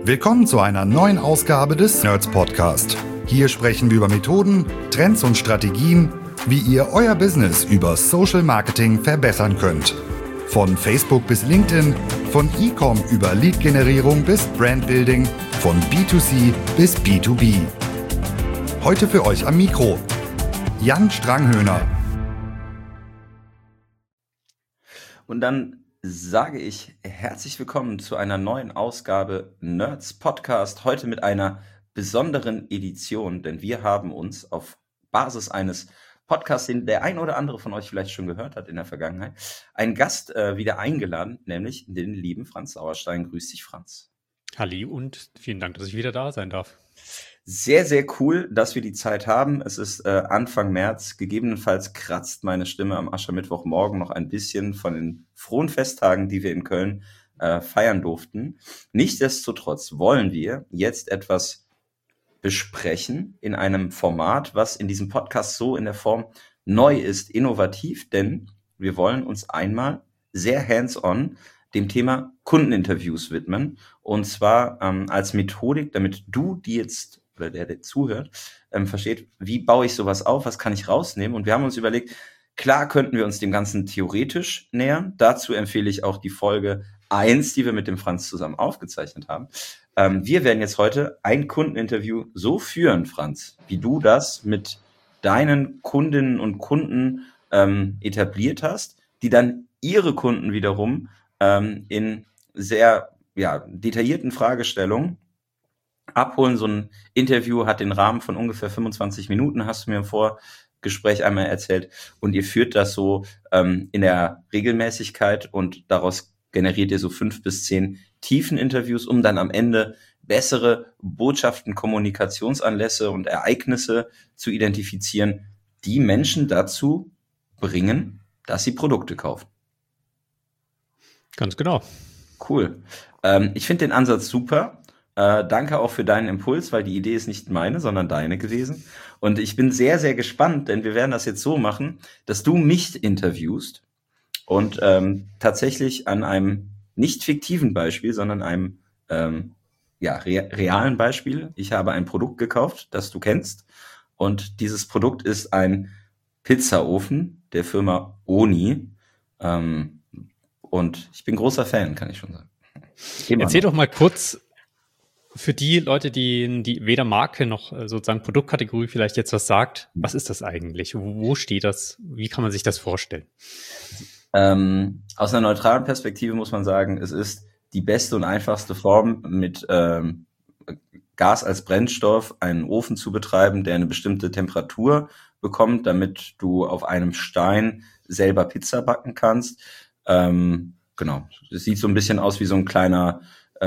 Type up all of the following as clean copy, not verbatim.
Willkommen zu einer neuen Ausgabe des Nerds Podcast. Hier sprechen wir über Methoden, Trends und Strategien, wie ihr euer Business über Social Marketing verbessern könnt. Von Facebook bis LinkedIn, von E-Com über Lead-Generierung bis Brandbuilding, von B2C bis B2B. Heute für euch am Mikro Jan Stranghöhner. Und dann sage ich herzlich willkommen zu einer neuen Ausgabe Nerds Podcast. Heute mit einer besonderen Edition, denn wir haben uns auf Basis eines Podcasts, den der ein oder andere von euch vielleicht schon gehört hat in der Vergangenheit, einen Gast wieder eingeladen, nämlich den lieben Franz Sauerstein. Grüß dich, Franz. Halli und vielen Dank, dass ich wieder da sein darf. Sehr, sehr cool, dass wir die Zeit haben. Es ist Anfang März. Gegebenenfalls kratzt meine Stimme am Aschermittwochmorgen noch ein bisschen von den frohen Festtagen, die wir in Köln feiern durften. Nichtsdestotrotz wollen wir jetzt etwas besprechen in einem Format, was in diesem Podcast so in der Form neu ist, innovativ, denn wir wollen uns einmal sehr hands-on dem Thema Kundeninterviews widmen, und zwar als Methodik, damit du die jetzt oder der zuhört, versteht, wie baue ich sowas auf, was kann ich rausnehmen. Und wir haben uns überlegt, klar könnten wir uns dem Ganzen theoretisch nähern. Dazu empfehle ich auch die Folge 1, die wir mit dem Franz zusammen aufgezeichnet haben. Wir werden jetzt heute ein Kundeninterview so führen, Franz, wie du das mit deinen Kundinnen und Kunden etabliert hast, die dann ihre Kunden wiederum in sehr detaillierten Fragestellungen abholen. So ein Interview hat den Rahmen von ungefähr 25 Minuten, hast du mir im Vorgespräch einmal erzählt. Und ihr führt das so in der Regelmäßigkeit und daraus generiert ihr so 5 bis 10 Tiefeninterviews, um dann am Ende bessere Botschaften, Kommunikationsanlässe und Ereignisse zu identifizieren, die Menschen dazu bringen, dass sie Produkte kaufen. Ganz genau. Cool. Ich finde den Ansatz super. Danke auch für deinen Impuls, weil die Idee ist nicht meine, sondern deine gewesen. Und ich bin sehr, sehr gespannt, denn wir werden das jetzt so machen, dass du mich interviewst und tatsächlich an einem nicht fiktiven Beispiel, sondern einem realen Beispiel. Ich habe ein Produkt gekauft, das du kennst. Und dieses Produkt ist ein Pizzaofen der Firma Oni. Und ich bin großer Fan, kann ich schon sagen. Erzähl doch mal kurz für die Leute, die weder Marke noch sozusagen Produktkategorie vielleicht jetzt was sagt, was ist das eigentlich? Wo steht das? Wie kann man sich das vorstellen? Aus einer neutralen Perspektive muss man sagen, es ist die beste und einfachste Form, mit Gas als Brennstoff einen Ofen zu betreiben, der eine bestimmte Temperatur bekommt, damit du auf einem Stein selber Pizza backen kannst. Genau, es sieht so ein bisschen aus wie so ein kleiner,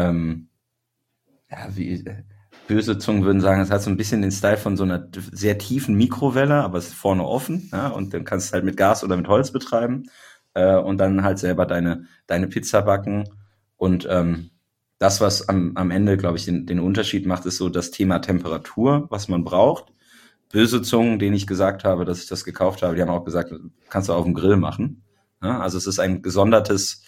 wie böse Zungen würden sagen, es hat so ein bisschen den Style von so einer sehr tiefen Mikrowelle, aber es ist vorne offen, ja, und dann kannst du es halt mit Gas oder mit Holz betreiben und dann halt selber deine Pizza backen. Und das, was am Ende, glaube ich, den Unterschied macht, ist so das Thema Temperatur, was man braucht. Böse Zungen, denen ich gesagt habe, dass ich das gekauft habe, die haben auch gesagt, kannst du auf dem Grill machen. Ja, also es ist ein gesondertes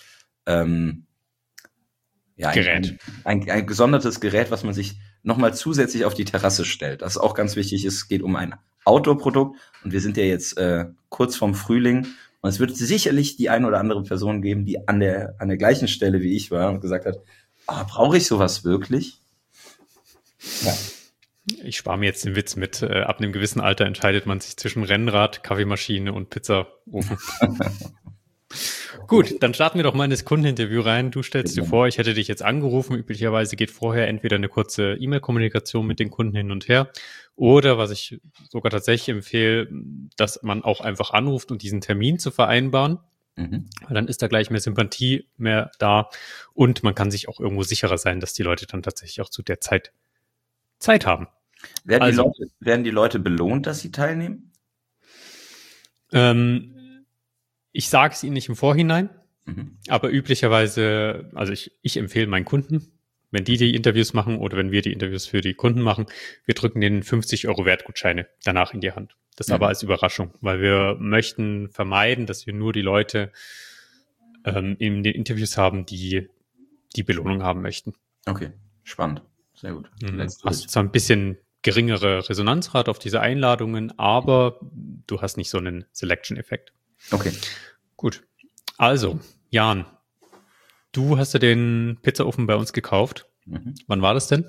Gerät. Ein gesondertes Gerät, was man sich nochmal zusätzlich auf die Terrasse stellt. Das ist auch ganz wichtig. Es geht um ein Outdoor-Produkt und wir sind ja jetzt kurz vorm Frühling und es wird sicherlich die eine oder andere Person geben, die an der gleichen Stelle wie ich war und gesagt hat, brauche ich sowas wirklich? Ja. Ich spare mir jetzt den Witz mit, ab einem gewissen Alter entscheidet man sich zwischen Rennrad, Kaffeemaschine und Pizzaofen. Gut, dann starten wir doch mal in das Kundeninterview rein. Du stellst dir vor, ich hätte dich jetzt angerufen. Üblicherweise geht vorher entweder eine kurze E-Mail-Kommunikation mit den Kunden hin und her oder, was ich sogar tatsächlich empfehle, dass man auch einfach anruft und diesen Termin zu vereinbaren. Dann ist da gleich mehr Sympathie mehr da und man kann sich auch irgendwo sicherer sein, dass die Leute dann tatsächlich auch zu der Zeit haben. Werden die Leute belohnt, dass sie teilnehmen? Ich sage es ihnen nicht im Vorhinein, aber üblicherweise, also ich empfehle meinen Kunden, wenn die Interviews machen oder wenn wir die Interviews für die Kunden machen, wir drücken denen 50 € Wertgutscheine danach in die Hand. Das aber als Überraschung, weil wir möchten vermeiden, dass wir nur die Leute in den Interviews haben, die Belohnung haben möchten. Okay. Spannend. Sehr gut. Hast zwar ein bisschen geringere Resonanzrate auf diese Einladungen, aber du hast nicht so einen Selection-Effekt. Okay. Gut. Also, Jan, du hast ja den Pizzaofen bei uns gekauft. Wann war das denn?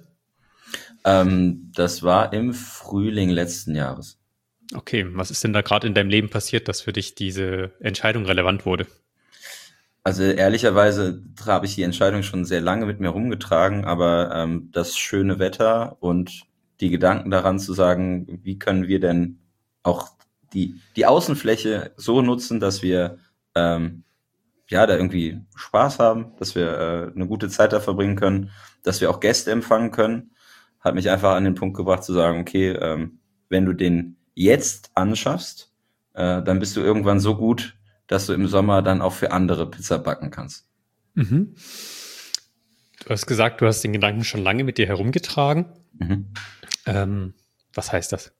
Das war im Frühling letzten Jahres. Okay, was ist denn da gerade in deinem Leben passiert, dass für dich diese Entscheidung relevant wurde? Also ehrlicherweise habe ich die Entscheidung schon sehr lange mit mir rumgetragen, aber das schöne Wetter und die Gedanken daran zu sagen, wie können wir denn auch die Außenfläche so nutzen, dass wir da irgendwie Spaß haben, dass wir eine gute Zeit da verbringen können, dass wir auch Gäste empfangen können, hat mich einfach an den Punkt gebracht zu sagen, okay, wenn du den jetzt anschaffst, dann bist du irgendwann so gut, dass du im Sommer dann auch für andere Pizza backen kannst. Mhm. Du hast gesagt, du hast den Gedanken schon lange mit dir herumgetragen. Was heißt das?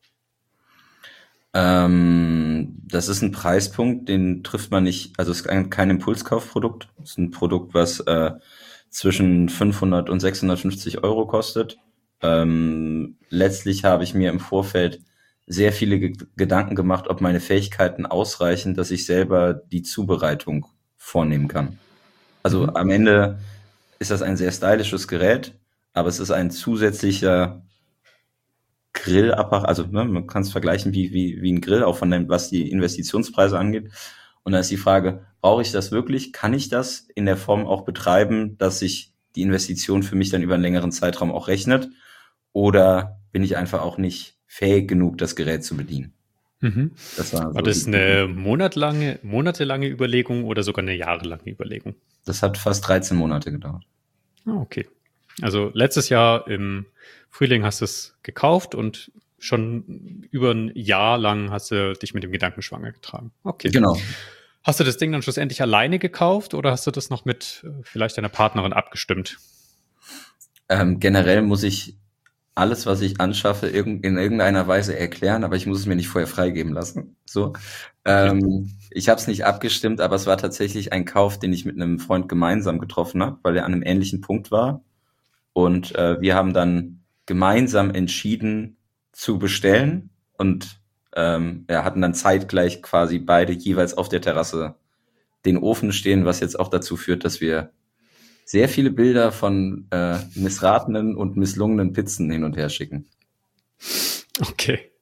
Das ist ein Preispunkt, den trifft man nicht, also es ist kein Impulskaufprodukt. Es ist ein Produkt, was zwischen 500 und 650 Euro kostet. Letztlich habe ich mir im Vorfeld sehr viele Gedanken gemacht, ob meine Fähigkeiten ausreichen, dass ich selber die Zubereitung vornehmen kann. Also am Ende ist das ein sehr stylisches Gerät, aber es ist ein zusätzlicher Grillapparat, also man kann es vergleichen wie ein Grill, auch von dem, was die Investitionspreise angeht. Und da ist die Frage, brauche ich das wirklich? Kann ich das in der Form auch betreiben, dass sich die Investition für mich dann über einen längeren Zeitraum auch rechnet? Oder bin ich einfach auch nicht fähig genug, das Gerät zu bedienen? Das war das eine monatelange Überlegung oder sogar eine jahrelange Überlegung? Das hat fast 13 Monate gedauert. Okay. Also letztes Jahr im Frühling hast du es gekauft und schon über ein Jahr lang hast du dich mit dem Gedanken schwanger getragen. Okay. Genau. Hast du das Ding dann schlussendlich alleine gekauft oder hast du das noch mit vielleicht deiner Partnerin abgestimmt? Generell muss ich alles, was ich anschaffe, in irgendeiner Weise erklären, aber ich muss es mir nicht vorher freigeben lassen. So, ich habe es nicht abgestimmt, aber es war tatsächlich ein Kauf, den ich mit einem Freund gemeinsam getroffen habe, weil er an einem ähnlichen Punkt war. Und wir haben dann gemeinsam entschieden zu bestellen und hatten dann zeitgleich quasi beide jeweils auf der Terrasse den Ofen stehen, was jetzt auch dazu führt, dass wir sehr viele Bilder von missratenen und misslungenen Pizzen hin und her schicken. Okay.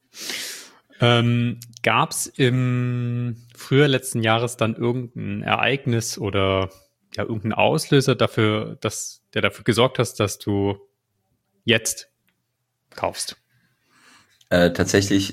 Gab es im Frühjahr letzten Jahres dann irgendein Ereignis oder irgendein Auslöser dafür, der dafür gesorgt hat, dass du jetzt kaufst? Tatsächlich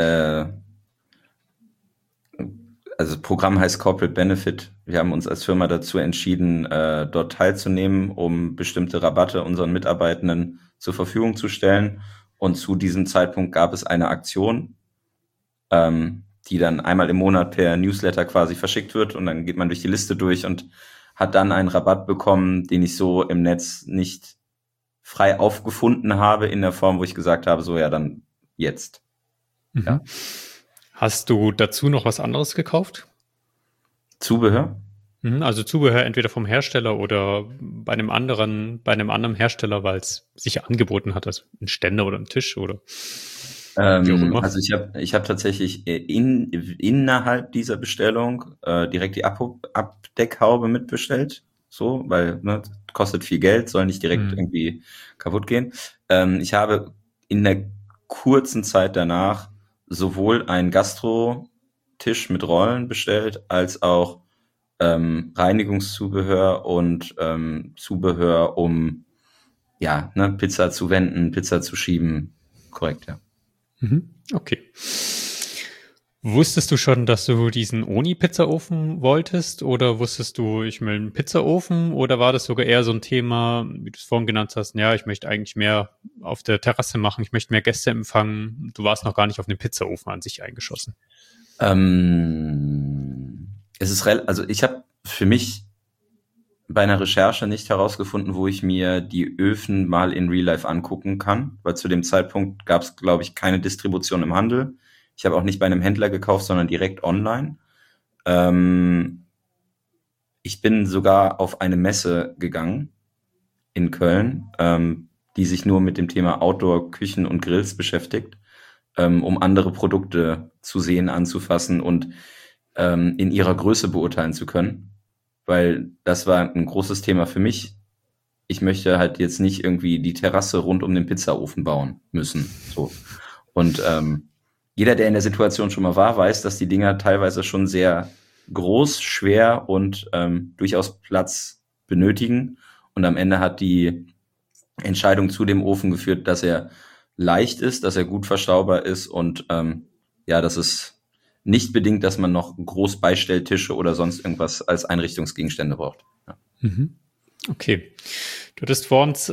also das Programm heißt Corporate Benefit. Wir haben uns als Firma dazu entschieden, dort teilzunehmen, um bestimmte Rabatte unseren Mitarbeitenden zur Verfügung zu stellen. Und zu diesem Zeitpunkt gab es eine Aktion, die dann einmal im Monat per Newsletter quasi verschickt wird. Und dann geht man durch die Liste durch und hat dann einen Rabatt bekommen, den ich so im Netz nicht frei aufgefunden habe, in der Form, wo ich gesagt habe, so ja, dann jetzt. Ja. Hast du dazu noch was anderes gekauft? Zubehör? Also Zubehör entweder vom Hersteller oder bei einem anderen Hersteller, weil es sich angeboten hat, also ein Ständer oder ein Tisch oder wie auch immer. Also ich hab tatsächlich innerhalb dieser Bestellung direkt die Abdeckhaube mitbestellt, so, weil kostet viel Geld, soll nicht direkt irgendwie kaputt gehen. Ich habe in der kurzen Zeit danach sowohl einen Gastro-Tisch mit Rollen bestellt, als auch Reinigungszubehör und Zubehör, um Pizza zu wenden, Pizza zu schieben. Korrekt, ja. Okay. Wusstest du schon, dass du diesen Oni-Pizzaofen wolltest oder wusstest du, ich will einen Pizzaofen oder war das sogar eher so ein Thema, wie du es vorhin genannt hast, ja, ich möchte eigentlich mehr auf der Terrasse machen, ich möchte mehr Gäste empfangen, du warst noch gar nicht auf den Pizzaofen an sich eingeschossen? Also ich habe für mich bei einer Recherche nicht herausgefunden, wo ich mir die Öfen mal in Real Life angucken kann, weil zu dem Zeitpunkt gab es, glaube ich, keine Distribution im Handel. Ich habe auch nicht bei einem Händler gekauft, sondern direkt online. Ich bin sogar auf eine Messe gegangen in Köln, die sich nur mit dem Thema Outdoor, Küchen und Grills beschäftigt, um andere Produkte zu sehen, anzufassen und in ihrer Größe beurteilen zu können. Weil das war ein großes Thema für mich. Ich möchte halt jetzt nicht irgendwie die Terrasse rund um den Pizzaofen bauen müssen. So. Und jeder, der in der Situation schon mal war, weiß, dass die Dinger teilweise schon sehr groß, schwer und durchaus Platz benötigen. Und am Ende hat die Entscheidung zu dem Ofen geführt, dass er leicht ist, dass er gut verstaubar ist und das ist nicht bedingt, dass man noch Großbeistelltische oder sonst irgendwas als Einrichtungsgegenstände braucht. Ja. Mhm. Okay. Du hattest vor uns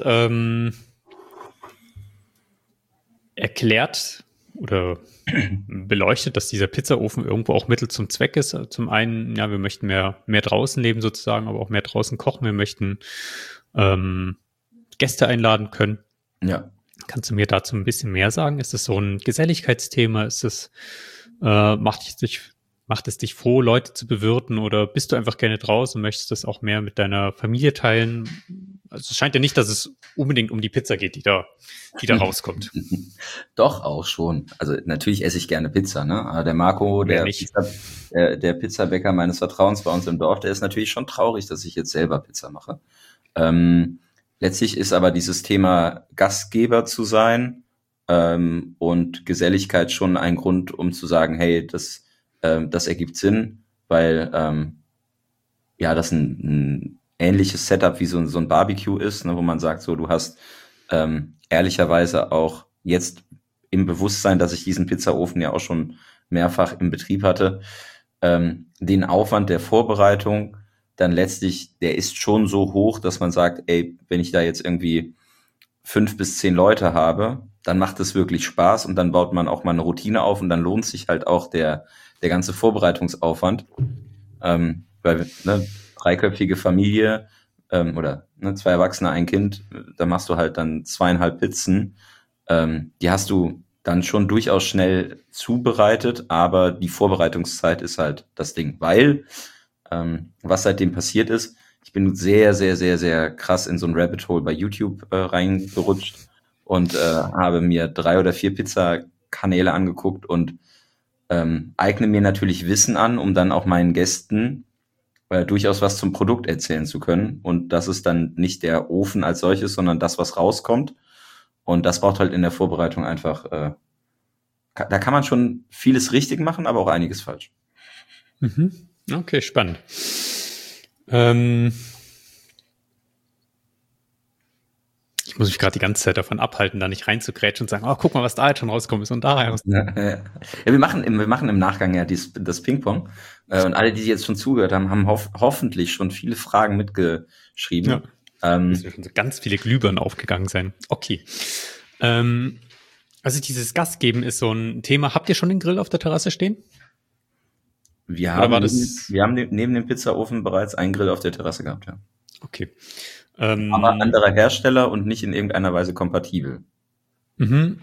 erklärt oder beleuchtet, dass dieser Pizzaofen irgendwo auch Mittel zum Zweck ist. Zum einen, ja, wir möchten mehr draußen leben sozusagen, aber auch mehr draußen kochen. Wir möchten Gäste einladen können. Ja. Kannst du mir dazu ein bisschen mehr sagen? Ist es so ein Geselligkeitsthema? Ist es macht es dich froh, Leute zu bewirten, oder bist du einfach gerne draußen und möchtest das auch mehr mit deiner Familie teilen? Also es scheint ja nicht, dass es unbedingt um die Pizza geht, die da rauskommt. Doch, auch schon. Also natürlich esse ich gerne Pizza, ne? Aber der Marco, der Pizzabäcker meines Vertrauens bei uns im Dorf, der ist natürlich schon traurig, dass ich jetzt selber Pizza mache. Letztlich ist aber dieses Thema Gastgeber zu sein und Geselligkeit schon ein Grund, um zu sagen, hey, das ergibt Sinn, weil das ein ähnliches Setup wie so ein Barbecue ist, ne, wo man sagt, so, du hast ehrlicherweise auch jetzt im Bewusstsein, dass ich diesen Pizzaofen ja auch schon mehrfach im Betrieb hatte, den Aufwand der Vorbereitung dann letztlich, der ist schon so hoch, dass man sagt, ey, wenn ich da jetzt irgendwie 5 bis 10 Leute habe, dann macht es wirklich Spaß und dann baut man auch mal eine Routine auf und dann lohnt sich halt auch der ganze Vorbereitungsaufwand. Weil, ne, 3-köpfige Familie oder 2 Erwachsene, ein Kind, da machst du halt dann 2,5 Pizzen. Die hast du dann schon durchaus schnell zubereitet, aber die Vorbereitungszeit ist halt das Ding. Weil, was seitdem passiert ist, ich bin sehr, sehr, sehr, sehr krass in so ein Rabbit Hole bei YouTube reingerutscht und habe mir 3 oder 4 Pizzakanäle angeguckt und eigne mir natürlich Wissen an, um dann auch meinen Gästen durchaus was zum Produkt erzählen zu können. Und das ist dann nicht der Ofen als solches, sondern das, was rauskommt. Und das braucht halt in der Vorbereitung einfach, da kann man schon vieles richtig machen, aber auch einiges falsch. Mhm. Okay, spannend. Ich muss mich gerade die ganze Zeit davon abhalten, da nicht reinzugrätschen und sagen, oh, guck mal, was da jetzt schon rauskommt ist und da raus. Ja, wir machen im Nachgang ja das Ping-Pong. Und alle, die jetzt schon zugehört haben, hoffentlich schon viele Fragen mitgeschrieben. Ja. Müssen schon so ganz viele Glühbirnen aufgegangen sein. Okay. Also dieses Gastgeben ist so ein Thema. Habt ihr schon den Grill auf der Terrasse stehen? Wir haben neben dem Pizzaofen bereits einen Grill auf der Terrasse gehabt, ja. Okay. Aber anderer Hersteller und nicht in irgendeiner Weise kompatibel. Mhm.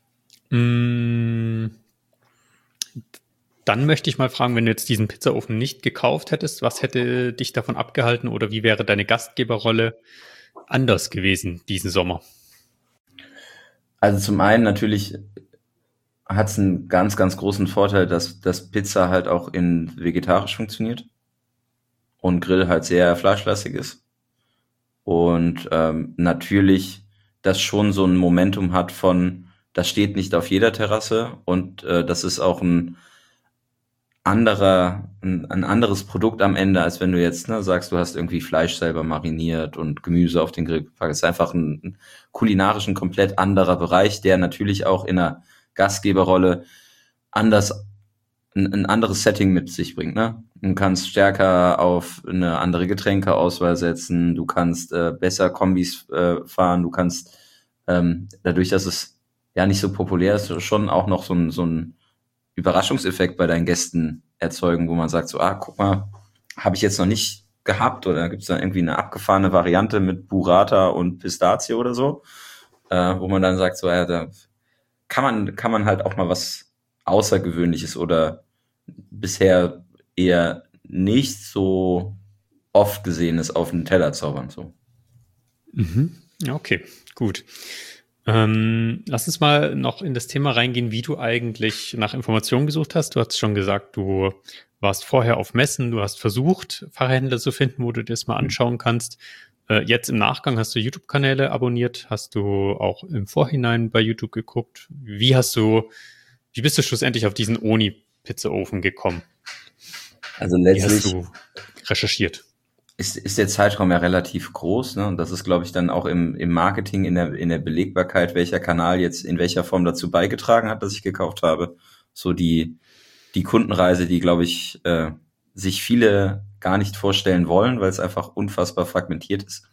Dann möchte ich mal fragen, wenn du jetzt diesen Pizzaofen nicht gekauft hättest, was hätte dich davon abgehalten oder wie wäre deine Gastgeberrolle anders gewesen diesen Sommer? Also zum einen natürlich hat es einen ganz, ganz großen Vorteil, dass das Pizza halt auch in vegetarisch funktioniert und Grill halt sehr fleischlastig ist. Und natürlich das schon so ein Momentum hat von, das steht nicht auf jeder Terrasse und das ist auch ein anderes Produkt am Ende, als wenn du jetzt sagst, du hast irgendwie Fleisch selber mariniert und Gemüse auf den Grill gepackt. Es ist einfach ein kulinarisch ein komplett anderer Bereich, der natürlich auch in einer Gastgeberrolle ein anderes Setting mit sich bringt, ne? Du kannst stärker auf eine andere Getränkeauswahl setzen, du kannst besser Kombis fahren, du kannst dadurch, dass es ja nicht so populär ist, schon auch noch so ein Überraschungseffekt bei deinen Gästen erzeugen, wo man sagt so, guck mal, habe ich jetzt noch nicht gehabt, oder gibt es da irgendwie eine abgefahrene Variante mit Burrata und Pistazie oder so, wo man dann sagt so, ja, da kann man halt auch mal was Außergewöhnliches oder bisher eher nicht so oft Gesehenes auf den Teller zaubern. So. Mhm. Okay, gut. Lass uns mal noch in das Thema reingehen, wie du eigentlich nach Informationen gesucht hast. Du hast schon gesagt, du warst vorher auf Messen, du hast versucht, Fachhändler zu finden, wo du dir das mal anschauen kannst. Jetzt im Nachgang hast du YouTube-Kanäle abonniert, hast du auch im Vorhinein bei YouTube geguckt. Wie bist du schlussendlich auf diesen Oni-Pizzaofen gekommen? Also Wie hast letztlich du recherchiert? ist der Zeitraum ja relativ groß, ne? Und das ist, glaube ich, dann auch im Marketing, in der Belegbarkeit, welcher Kanal jetzt in welcher Form dazu beigetragen hat, dass ich gekauft habe. So die Kundenreise, die, glaube ich, sich viele gar nicht vorstellen wollen, weil es einfach unfassbar fragmentiert ist.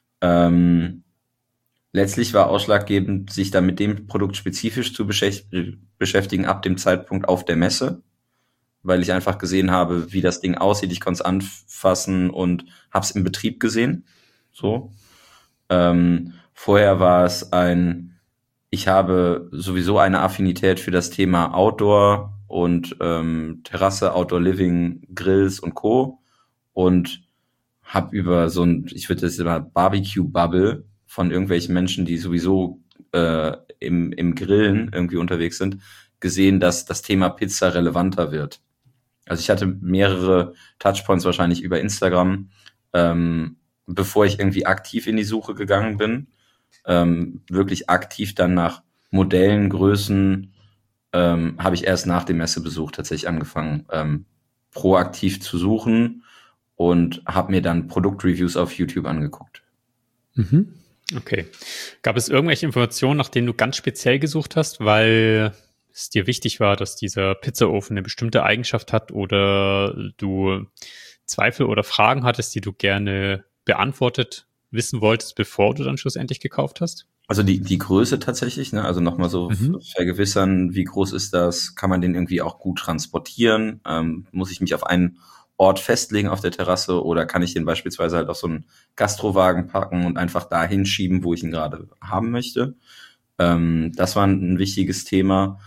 Letztlich war ausschlaggebend, sich dann mit dem Produkt spezifisch zu beschäftigen ab dem Zeitpunkt auf der Messe, weil ich einfach gesehen habe, wie das Ding aussieht. Ich konnte es anfassen und habe es im Betrieb gesehen. So. Vorher war es ich habe sowieso eine Affinität für das Thema Outdoor und Terrasse, Outdoor Living, Grills und Co. Und habe über ich würde das immer Barbecue-Bubble von irgendwelchen Menschen, die sowieso im Grillen irgendwie unterwegs sind, gesehen, dass das Thema Pizza relevanter wird. Also ich hatte mehrere Touchpoints wahrscheinlich über Instagram, bevor ich irgendwie aktiv in die Suche gegangen bin. Wirklich aktiv dann nach Modellen, Größen, habe ich erst nach dem Messebesuch tatsächlich angefangen, proaktiv zu suchen und habe mir dann Produktreviews auf YouTube angeguckt. Mhm. Okay. Gab es irgendwelche Informationen, nach denen du ganz speziell gesucht hast, weil es dir wichtig war, dass dieser Pizzaofen eine bestimmte Eigenschaft hat oder du Zweifel oder Fragen hattest, die du gerne beantwortet wissen wolltest, bevor du dann schlussendlich gekauft hast? Also die Größe tatsächlich, ne? Also nochmal so vergewissern, wie groß ist das? Kann man den irgendwie auch gut transportieren? Muss ich mich auf einen Ort festlegen auf der Terrasse oder kann ich den beispielsweise halt auf so einen Gastrowagen packen und einfach da hinschieben, wo ich ihn gerade haben möchte? Das war ein wichtiges Thema.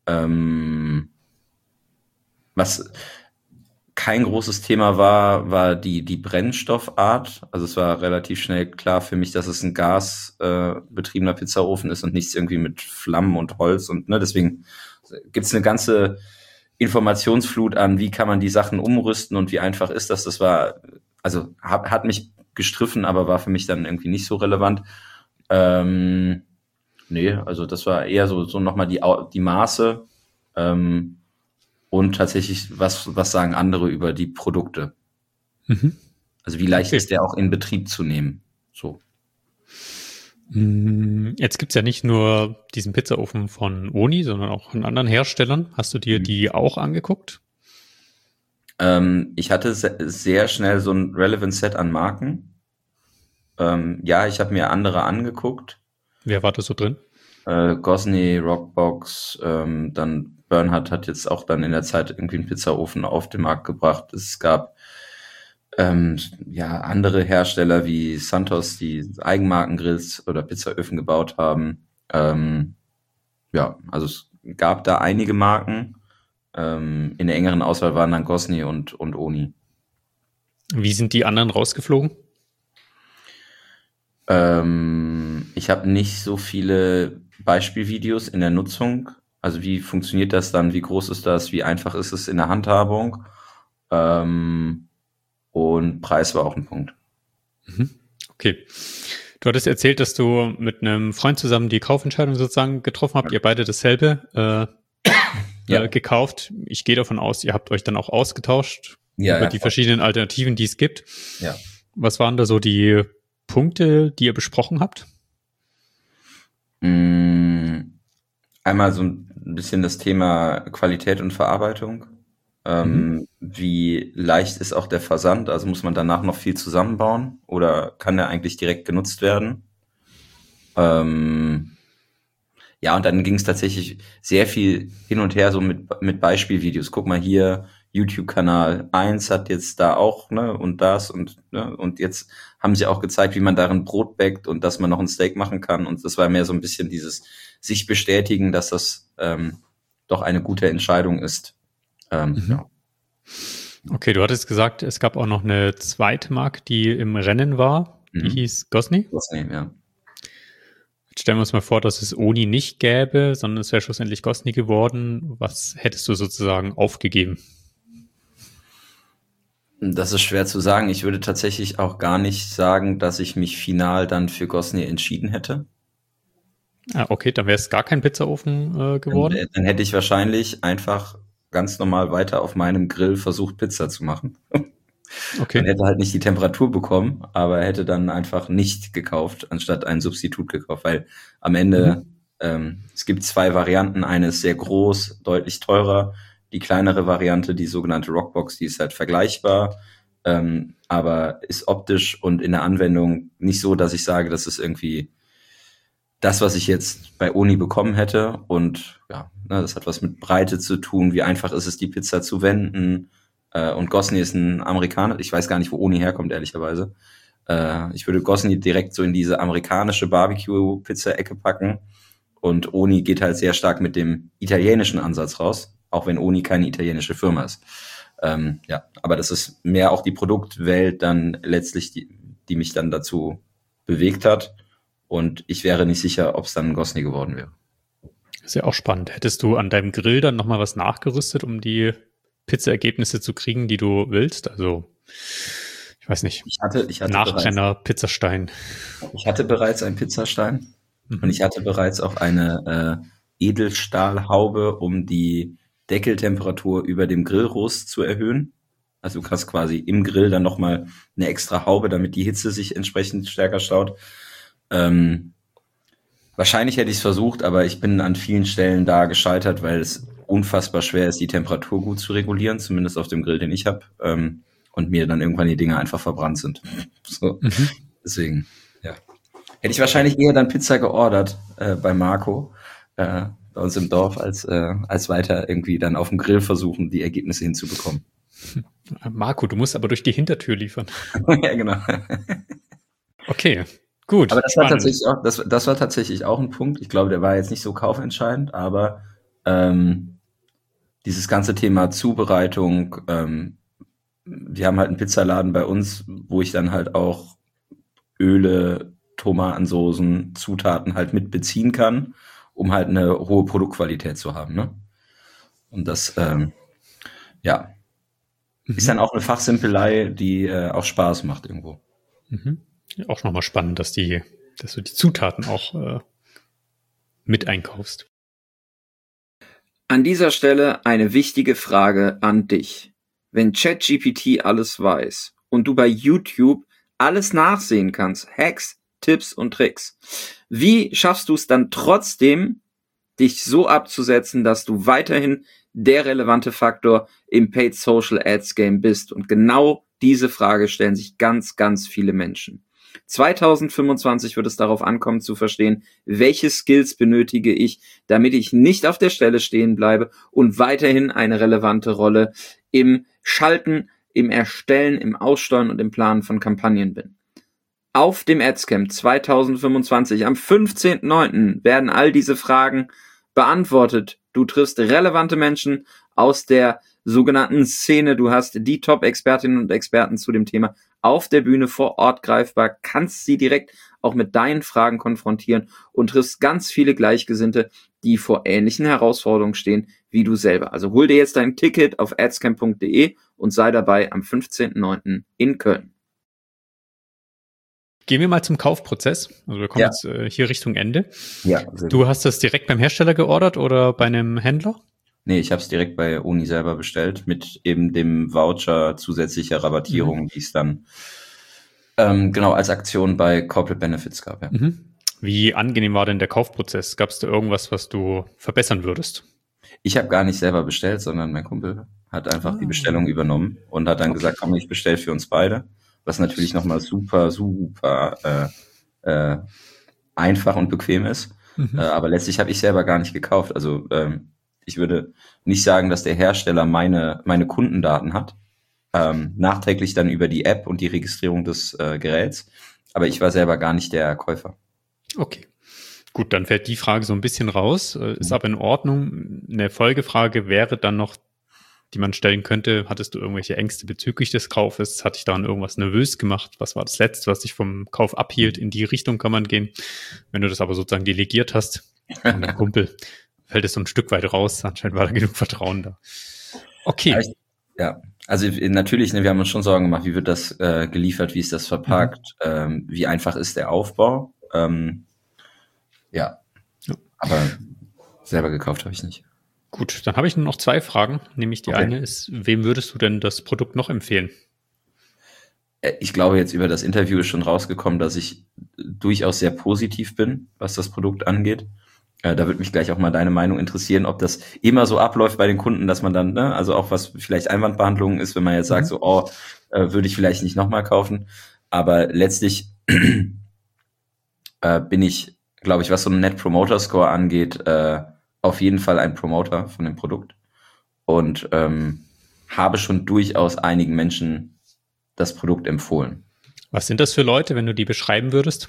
Was kein großes Thema war die Brennstoffart. Also es war relativ schnell klar für mich, dass es ein gasbetriebener Pizzaofen ist und nichts irgendwie mit Flammen und Holz und ne, deswegen gibt's eine ganze Informationsflut an, wie kann man die Sachen umrüsten und wie einfach ist das. Das war, also hat mich gestriffen, aber war für mich dann irgendwie nicht so relevant. Nee, also das war eher so nochmal die Maße. Und tatsächlich, was sagen andere über die Produkte? Mhm. Also wie leicht ist der auch in Betrieb zu nehmen? So. Jetzt gibt's ja nicht nur diesen Pizzaofen von Oni, sondern auch von anderen Herstellern. Hast du dir die auch angeguckt? Ich hatte sehr schnell so ein Relevant Set an Marken. Ja, ich habe mir andere angeguckt. Wer war da so drin? Gosney, Rockbox, dann Bernhard hat jetzt auch dann in der Zeit irgendwie einen Pizzaofen auf den Markt gebracht. Es gab andere Hersteller wie Santos, die Eigenmarkengrills oder Pizzaöfen gebaut haben. Also es gab da einige Marken. In der engeren Auswahl waren dann Gosney und Oni. Wie sind die anderen rausgeflogen? Ich habe nicht so viele Beispielvideos in der Nutzung. Also wie funktioniert das dann? Wie groß ist das? Wie einfach ist es in der Handhabung? Und Preis war auch ein Punkt. Okay. Du hattest erzählt, dass du mit einem Freund zusammen die Kaufentscheidung sozusagen getroffen habt. Ihr beide dasselbe gekauft. Ich gehe davon aus, ihr habt euch dann auch ausgetauscht über die verschiedenen Alternativen, die es gibt. Ja. Was waren da so die Punkte, die ihr besprochen habt? Einmal so ein bisschen das Thema Qualität und Verarbeitung. Wie leicht ist auch der Versand? Also muss man danach noch viel zusammenbauen oder kann der eigentlich direkt genutzt werden? Und dann ging es tatsächlich sehr viel hin und her so mit Beispielvideos. Guck mal hier, YouTube-Kanal 1 hat jetzt da auch, ne, und das und jetzt haben sie auch gezeigt, wie man darin Brot backt und dass man noch ein Steak machen kann. Und das war mehr so ein bisschen dieses sich bestätigen, dass das doch eine gute Entscheidung ist. Ja. Okay, du hattest gesagt, es gab auch noch eine zweite Marke, die im Rennen war. Die hieß Gosney. Gosney, ja. stellen wir uns mal vor, dass es Oni nicht gäbe, sondern es wäre schlussendlich Gosni geworden. Was hättest du sozusagen aufgegeben? Das ist schwer zu sagen. Ich würde tatsächlich auch gar nicht sagen, dass ich mich final dann für Gosni entschieden hätte. Okay, dann wäre es gar kein Pizzaofen geworden. Dann hätte ich wahrscheinlich einfach ganz normal weiter auf meinem Grill versucht, Pizza zu machen. Okay. Man hätte halt nicht die Temperatur bekommen, aber hätte dann einfach nicht gekauft, anstatt ein Substitut gekauft, weil am Ende es gibt 2 Varianten. Eine ist sehr groß, deutlich teurer. Die kleinere Variante, die sogenannte Rockbox, die ist halt vergleichbar, aber ist optisch und in der Anwendung nicht so, dass ich sage, das ist irgendwie das, was ich jetzt bei Oni bekommen hätte. Und ja, das hat was mit Breite zu tun. Wie einfach ist es, die Pizza zu wenden? Und Gosni ist ein Amerikaner. Ich weiß gar nicht, wo Oni herkommt, ehrlicherweise. Ich würde Gosni direkt so in diese amerikanische Barbecue-Pizza-Ecke packen. Und Oni geht halt sehr stark mit dem italienischen Ansatz raus, auch wenn Oni keine italienische Firma ist. Ja, aber das ist mehr auch die Produktwelt dann letztlich, die mich dann dazu bewegt hat. Und ich wäre nicht sicher, ob es dann ein Gosni geworden wäre. Ist ja auch spannend. Hättest du an deinem Grill dann nochmal was nachgerüstet, um die Pizza-Ergebnisse zu kriegen, die du willst? Also, ich weiß nicht. Ich hatte Nachbrenner, Pizzastein. Ich hatte bereits einen Pizzastein und ich hatte bereits auch eine Edelstahlhaube, um die Deckeltemperatur über dem Grillrost zu erhöhen. Also du hast quasi im Grill dann nochmal eine extra Haube, damit die Hitze sich entsprechend stärker staut. Wahrscheinlich hätte ich es versucht, aber ich bin an vielen Stellen da gescheitert, weil es unfassbar schwer ist, die Temperatur gut zu regulieren, zumindest auf dem Grill, den ich habe, und mir dann irgendwann die Dinger einfach verbrannt sind. So. Deswegen, ja. Hätte ich wahrscheinlich eher dann Pizza geordert bei Marco, bei uns im Dorf, als weiter irgendwie dann auf dem Grill versuchen, die Ergebnisse hinzubekommen. Marco, du musst aber durch die Hintertür liefern. Ja, genau. Okay. Gut. Aber das war tatsächlich auch ein Punkt. Ich glaube, der war jetzt nicht so kaufentscheidend, aber dieses ganze Thema Zubereitung, wir haben halt einen Pizzaladen bei uns, wo ich dann halt auch Öle, Tomatensoßen, Zutaten halt mit beziehen kann, um halt eine hohe Produktqualität zu haben, ne? Und das, ist dann auch eine Fachsimpelei, die auch Spaß macht irgendwo. Auch nochmal spannend, dass du die Zutaten auch mit einkaufst. An dieser Stelle eine wichtige Frage an dich. Wenn ChatGPT alles weiß und du bei YouTube alles nachsehen kannst, Hacks, Tipps und Tricks, wie schaffst du es dann trotzdem, dich so abzusetzen, dass du weiterhin der relevante Faktor im Paid Social Ads Game bist? Und genau diese Frage stellen sich ganz, ganz viele Menschen. 2025 wird es darauf ankommen zu verstehen, welche Skills benötige ich, damit ich nicht auf der Stelle stehen bleibe und weiterhin eine relevante Rolle im Schalten, im Erstellen, im Aussteuern und im Planen von Kampagnen bin. Auf dem Adscamp 2025 am 15.09. werden all diese Fragen beantwortet. Du triffst relevante Menschen aus der sogenannten Szene. Du hast die Top-Expertinnen und Experten zu dem Thema auf der Bühne vor Ort greifbar, kannst sie direkt auch mit deinen Fragen konfrontieren und triffst ganz viele Gleichgesinnte, die vor ähnlichen Herausforderungen stehen wie du selber. Also hol dir jetzt dein Ticket auf adscamp.de und sei dabei am 15.09. in Köln. Gehen wir mal zum Kaufprozess. Also wir kommen jetzt hier Richtung Ende. Ja. Du hast das direkt beim Hersteller geordert oder bei einem Händler? Nee, ich habe es direkt bei Oni selber bestellt, mit eben dem Voucher zusätzlicher Rabattierung, die es dann als Aktion bei Corporate Benefits gab. Ja. Wie angenehm war denn der Kaufprozess? Gab es da irgendwas, was du verbessern würdest? Ich habe gar nicht selber bestellt, sondern mein Kumpel hat einfach die Bestellung übernommen und hat dann gesagt, komm, ich bestelle für uns beide. Was natürlich nochmal super, super einfach und bequem ist. Aber letztlich habe ich selber gar nicht gekauft. Also ich würde nicht sagen, dass der Hersteller meine Kundendaten hat. Nachträglich dann über die App und die Registrierung des Geräts. Aber ich war selber gar nicht der Käufer. Okay. Gut, dann fällt die Frage so ein bisschen raus. Ist aber in Ordnung. Eine Folgefrage wäre dann noch die man stellen könnte? Hattest du irgendwelche Ängste bezüglich des Kaufes? Hat dich daran irgendwas nervös gemacht? Was war das Letzte, was dich vom Kauf abhielt? In die Richtung kann man gehen. Wenn du das aber sozusagen delegiert hast an den Kumpel, fällt es so ein Stück weit raus. Anscheinend war da genug Vertrauen da. Okay. Ja, also natürlich, ne, wir haben uns schon Sorgen gemacht, wie wird das geliefert, wie ist das verpackt, wie einfach ist der Aufbau. Ja, aber selber gekauft habe ich nicht. Gut, dann habe ich nur noch 2 Fragen. Nämlich die eine ist, wem würdest du denn das Produkt noch empfehlen? Ich glaube, jetzt über das Interview ist schon rausgekommen, dass ich durchaus sehr positiv bin, was das Produkt angeht. Da würde mich gleich auch mal deine Meinung interessieren, ob das immer so abläuft bei den Kunden, dass man dann, ne, also auch was vielleicht Einwandbehandlungen ist, wenn man jetzt sagt, so, würde ich vielleicht nicht nochmal kaufen. Aber letztlich bin ich, glaube ich, was so einen Net Promoter Score angeht, auf jeden Fall ein Promoter von dem Produkt und habe schon durchaus einigen Menschen das Produkt empfohlen. Was sind das für Leute, wenn du die beschreiben würdest?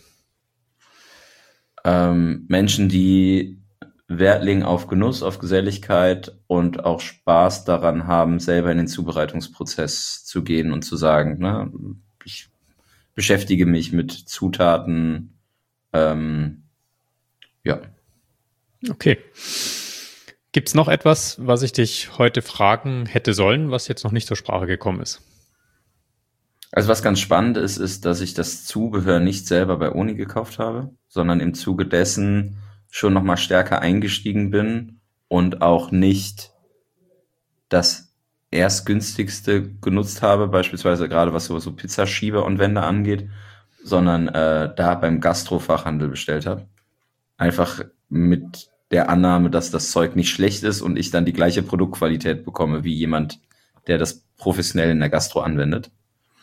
Menschen, die Wert legen auf Genuss, auf Geselligkeit und auch Spaß daran haben, selber in den Zubereitungsprozess zu gehen und zu sagen, ne, ich beschäftige mich mit Zutaten, ja. Okay. Gibt's noch etwas, was ich dich heute fragen hätte sollen, was jetzt noch nicht zur Sprache gekommen ist? Also was ganz spannend ist, dass ich das Zubehör nicht selber bei Oni gekauft habe, sondern im Zuge dessen schon nochmal stärker eingestiegen bin und auch nicht das erstgünstigste genutzt habe, beispielsweise gerade was so Pizzaschieber und Wände angeht, sondern da beim Gastrofachhandel bestellt habe. Einfach mit der Annahme, dass das Zeug nicht schlecht ist und ich dann die gleiche Produktqualität bekomme wie jemand, der das professionell in der Gastro anwendet.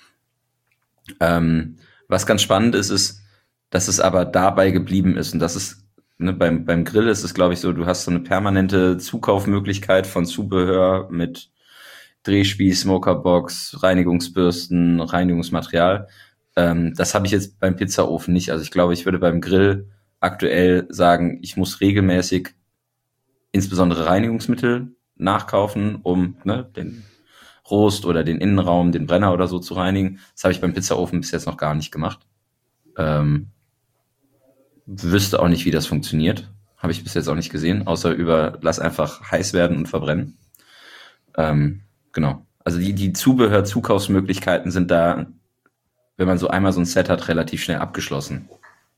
Was ganz spannend ist, dass es aber dabei geblieben ist und das ist, ne, beim Grill ist es, glaube ich, so, du hast so eine permanente Zukaufmöglichkeit von Zubehör mit Drehspieß, Smokerbox, Reinigungsbürsten, Reinigungsmaterial. Das habe ich jetzt beim Pizzaofen nicht. Also ich glaube, ich würde beim Grill aktuell sagen, ich muss regelmäßig insbesondere Reinigungsmittel nachkaufen, um, ne, den Rost oder den Innenraum, den Brenner oder so zu reinigen. Das habe ich beim Pizzaofen bis jetzt noch gar nicht gemacht. Wüsste auch nicht, wie das funktioniert. Habe ich bis jetzt auch nicht gesehen, außer über lass einfach heiß werden und verbrennen. Genau. Also die Zubehör-Zukaufsmöglichkeiten sind da, wenn man so einmal so ein Set hat, relativ schnell abgeschlossen.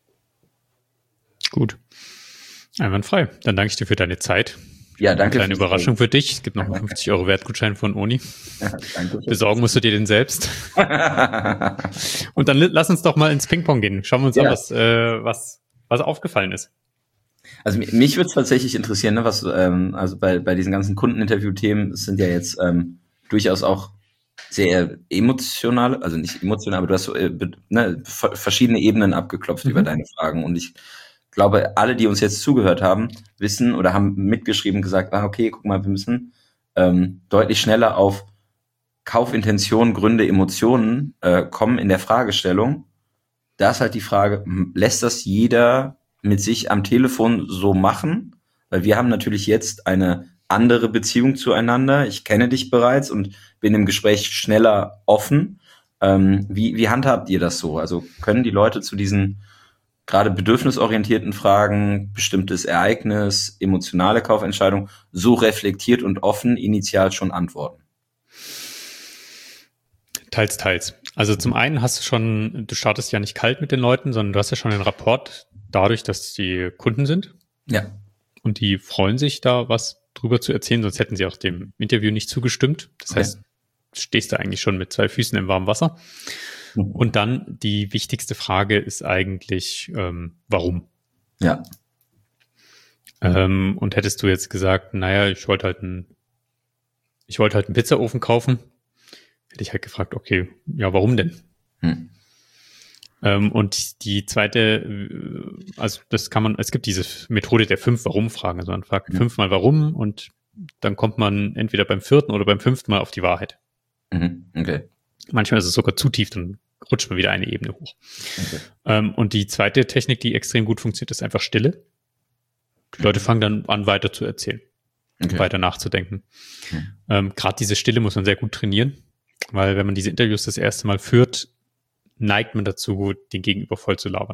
Gut. Einwandfrei. Dann danke ich dir für deine Zeit. Ja, danke. Eine kleine Überraschung für dich. Es gibt noch einen 50 € Wertgutschein von Oni. Ja, danke. Besorgen musst du dir den selbst. Und dann lass uns doch mal ins Ping-Pong gehen. Schauen wir uns an, was aufgefallen ist. Also mich würde es tatsächlich interessieren, ne, was also bei diesen ganzen Kundeninterview-Themen, es sind ja jetzt durchaus auch sehr emotionale, also nicht emotional, aber du hast so, verschiedene Ebenen abgeklopft über deine Fragen und ich glaube, alle, die uns jetzt zugehört haben, wissen oder haben mitgeschrieben, gesagt, okay, guck mal, wir müssen deutlich schneller auf Kaufintention, Gründe, Emotionen kommen in der Fragestellung. Da ist halt die Frage, lässt das jeder mit sich am Telefon so machen? Weil wir haben natürlich jetzt eine andere Beziehung zueinander. Ich kenne dich bereits und bin im Gespräch schneller offen. Wie handhabt ihr das so? Also können die Leute zu diesen gerade bedürfnisorientierten Fragen, bestimmtes Ereignis, emotionale Kaufentscheidung so reflektiert und offen initial schon antworten? Teils, teils. Also zum einen du startest ja nicht kalt mit den Leuten, sondern du hast ja schon einen Rapport dadurch, dass die Kunden sind. Ja. Und die freuen sich, da was drüber zu erzählen, sonst hätten sie auch dem Interview nicht zugestimmt. Das heißt, du stehst da eigentlich schon mit 2 Füßen im warmen Wasser. Und dann die wichtigste Frage ist eigentlich, warum? Ja. Und hättest du jetzt gesagt, naja, ich wollte halt einen Pizzaofen kaufen, hätte ich halt gefragt, okay, ja, warum denn? Und die zweite, also es gibt diese Methode der 5 Warum-Fragen. Also man fragt 5-mal Warum und dann kommt man entweder beim 4. oder beim 5. Mal auf die Wahrheit. Okay. Manchmal ist es sogar zu tief, dann rutscht man wieder eine Ebene hoch. Okay. Und die zweite Technik, die extrem gut funktioniert, ist einfach Stille. Die Leute fangen dann an, weiter zu erzählen. weiter nachzudenken. Gerade diese Stille muss man sehr gut trainieren, weil wenn man diese Interviews das erste Mal führt, neigt man dazu, den Gegenüber voll zu labern.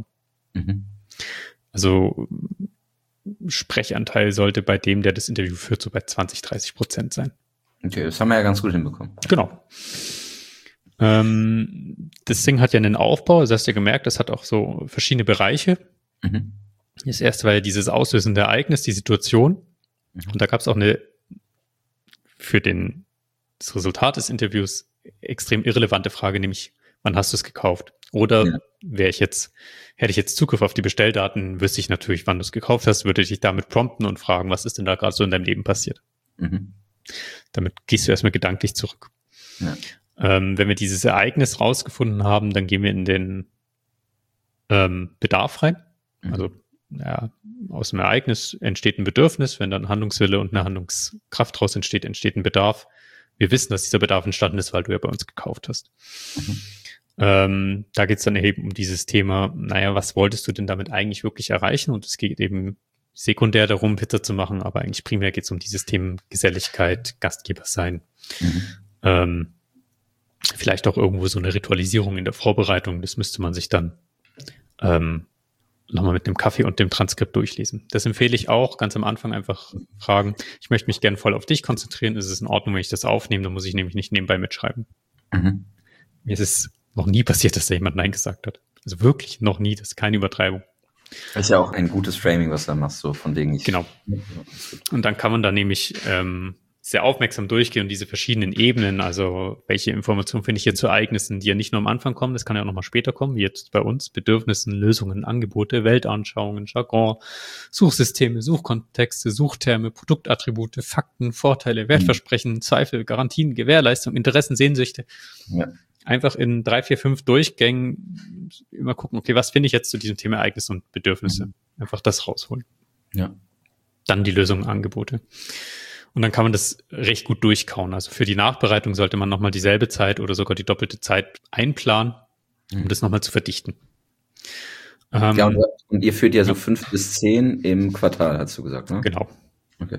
Also Sprechanteil sollte bei dem, der das Interview führt, so bei 20-30% sein. Okay, das haben wir ja ganz gut hinbekommen. Genau. Das Ding hat ja einen Aufbau, das hast du ja gemerkt, das hat auch so verschiedene Bereiche. Das erste war ja dieses auslösende Ereignis, die Situation. Und da gab es auch für das Resultat des Interviews extrem irrelevante Frage, nämlich, wann hast du es gekauft? Oder hätte ich jetzt Zugriff auf die Bestelldaten, wüsste ich natürlich, wann du es gekauft hast, würde ich dich damit prompten und fragen, was ist denn da gerade so in deinem Leben passiert? Damit gehst du erstmal gedanklich zurück. Ja. Wenn wir dieses Ereignis rausgefunden haben, dann gehen wir in den Bedarf rein. Also aus dem Ereignis entsteht ein Bedürfnis, wenn dann Handlungswille und eine Handlungskraft daraus entsteht ein Bedarf. Wir wissen, dass dieser Bedarf entstanden ist, weil du ja bei uns gekauft hast. Da geht es dann eben um dieses Thema, was wolltest du denn damit eigentlich wirklich erreichen? Und es geht eben sekundär darum, Pizza zu machen, aber eigentlich primär geht es um dieses Thema Geselligkeit, Gastgeber sein. Vielleicht auch irgendwo so eine Ritualisierung in der Vorbereitung. Das müsste man sich dann nochmal mit dem Kaffee und dem Transkript durchlesen. Das empfehle ich auch, ganz am Anfang einfach fragen, ich möchte mich gerne voll auf dich konzentrieren, ist es in Ordnung, wenn ich das aufnehme, dann muss ich nämlich nicht nebenbei mitschreiben. Mir ist es noch nie passiert, dass da jemand Nein gesagt hat. Also wirklich noch nie, das ist keine Übertreibung. Das ist ja auch ein gutes Framing, was du da machst, so von wegen Genau. Und dann kann man da nämlich sehr aufmerksam durchgehen und diese verschiedenen Ebenen, also welche Informationen finde ich hier zu Ereignissen, die ja nicht nur am Anfang kommen, das kann ja auch nochmal später kommen, wie jetzt bei uns, Bedürfnissen, Lösungen, Angebote, Weltanschauungen, Jargon, Suchsysteme, Suchkontexte, Suchterme, Produktattribute, Fakten, Vorteile, Wertversprechen, Zweifel, Garantien, Gewährleistung, Interessen, Sehnsüchte. Ja. Einfach in 3, 4, 5 Durchgängen immer gucken, okay, was finde ich jetzt zu diesem Thema Ereignisse und Bedürfnisse? Einfach das rausholen. Ja. Dann die Lösungen, Angebote. Und dann kann man das recht gut durchkauen. Also für die Nachbereitung sollte man nochmal dieselbe Zeit oder sogar die doppelte Zeit einplanen, um das nochmal zu verdichten. Ja, und ihr führt ja so 5 bis 10 im Quartal, hast du gesagt, ne? Genau. Okay.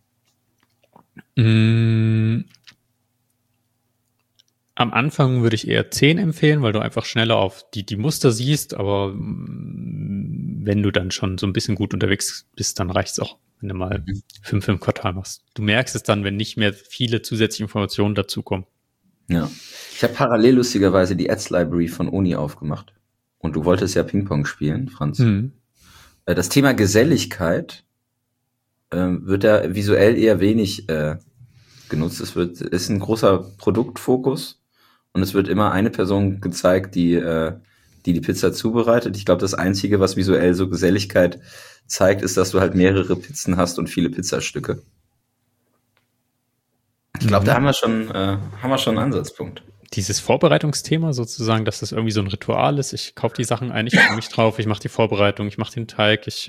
Am Anfang würde ich eher 10 empfehlen, weil du einfach schneller auf die Muster siehst, aber wenn du dann schon so ein bisschen gut unterwegs bist, dann reicht es auch, wenn du mal 5 im Quartal machst. Du merkst es dann, wenn nicht mehr viele zusätzliche Informationen dazukommen. Ja. Ich habe parallel lustigerweise die Ads Library von Uni aufgemacht. Und du wolltest ja Ping-Pong spielen, Franz. Das Thema Geselligkeit wird da visuell eher wenig genutzt. Ist ein großer Produktfokus und es wird immer eine Person gezeigt, die Pizza zubereitet. Ich glaube, das Einzige, was visuell so Geselligkeit zeigt, ist, dass du halt mehrere Pizzen hast und viele Pizzastücke. Ich glaube, da haben wir schon einen Ansatzpunkt. Dieses Vorbereitungsthema sozusagen, dass das irgendwie so ein Ritual ist. Ich kaufe die Sachen ein, ich freue mich drauf, ich mache die Vorbereitung, ich mache den Teig, ich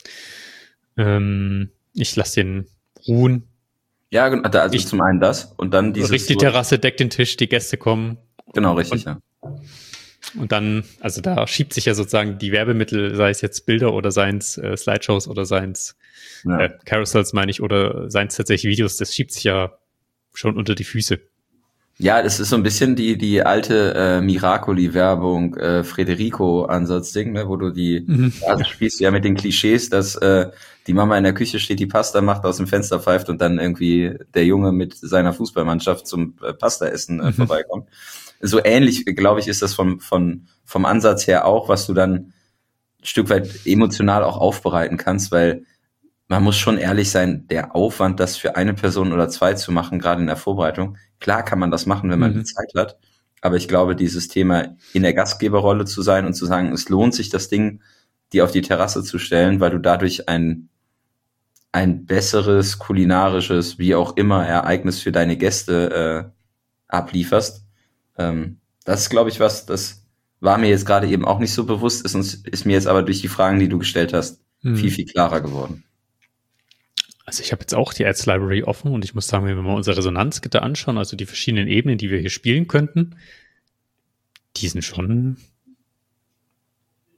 lasse den ruhen. Ja, also zum einen das und dann dieses... Richte die Terrasse, deck den Tisch, die Gäste kommen. Genau, richtig, ja. Und dann, also da schiebt sich ja sozusagen die Werbemittel, sei es jetzt Bilder oder seien es Slideshows oder seien es Carousels, meine ich, oder seien es tatsächlich Videos, das schiebt sich ja schon unter die Füße. Ja, das ist so ein bisschen die alte Miracoli-Werbung, Federico-Ansatz-Ding, ne, wo du also spielst du ja mit den Klischees, dass die Mama in der Küche steht, die Pasta macht, aus dem Fenster pfeift und dann irgendwie der Junge mit seiner Fußballmannschaft zum Pasta-Essen vorbeikommt. So ähnlich, glaube ich, ist das vom Ansatz her auch, was du dann ein Stück weit emotional auch aufbereiten kannst, weil man muss schon ehrlich sein, der Aufwand, das für eine Person oder 2 zu machen, gerade in der Vorbereitung, klar kann man das machen, wenn man die Zeit hat, aber ich glaube, dieses Thema in der Gastgeberrolle zu sein und zu sagen, es lohnt sich, das Ding dir auf die Terrasse zu stellen, weil du dadurch ein besseres, kulinarisches, wie auch immer, Ereignis für deine Gäste ablieferst. Das ist, glaube ich, das war mir jetzt gerade eben auch nicht so bewusst, ist mir jetzt aber durch die Fragen, die du gestellt hast, viel, viel klarer geworden. Also ich habe jetzt auch die Ads Library offen und ich muss sagen, wenn wir mal unsere Resonanzgitter anschauen, also die verschiedenen Ebenen, die wir hier spielen könnten, die sind schon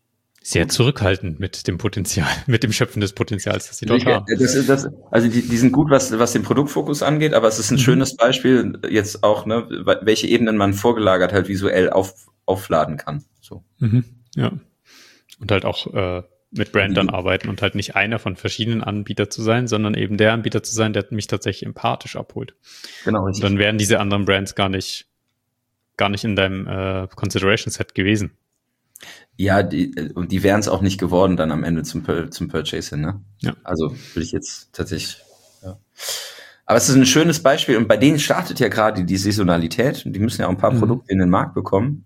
sehr zurückhaltend mit dem Potenzial, mit dem Schöpfen des Potenzials, das sie dort haben. Also die sind gut, was den Produktfokus angeht, aber es ist ein schönes Beispiel jetzt auch, ne, welche Ebenen man vorgelagert halt visuell aufladen kann. So. Ja. Und halt auch mit Brand dann arbeiten und halt nicht einer von verschiedenen Anbietern zu sein, sondern eben der Anbieter zu sein, der mich tatsächlich empathisch abholt. Genau, richtig. Und dann wären diese anderen Brands gar nicht in deinem Consideration Set gewesen. Ja, die wären es auch nicht geworden dann am Ende zum Purchase hin, ne? Ja. Also würde ich jetzt tatsächlich, ja. Aber es ist ein schönes Beispiel und bei denen startet ja gerade die Saisonalität. Die müssen ja auch ein paar Produkte in den Markt bekommen.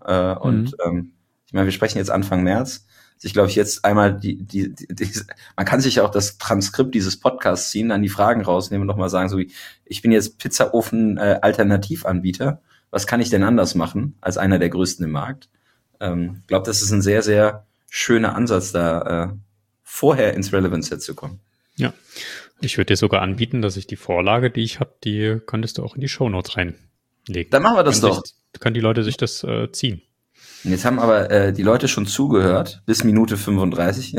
Ich meine, wir sprechen jetzt Anfang März. Ich glaube, jetzt einmal man kann sich ja auch das Transkript dieses Podcasts ziehen, dann die Fragen rausnehmen und nochmal sagen, so wie, ich bin jetzt Pizzaofen Alternativanbieter. Was kann ich denn anders machen als einer der größten im Markt? Ich glaube, das ist ein sehr, sehr schöner Ansatz, da vorher ins Relevance-Set zu kommen. Ja, ich würde dir sogar anbieten, dass ich die Vorlage, die ich habe, die könntest du auch in die Shownotes reinlegen. Dann machen wir das doch. Können die Leute sich das ziehen. Und jetzt haben aber die Leute schon zugehört, bis Minute 35.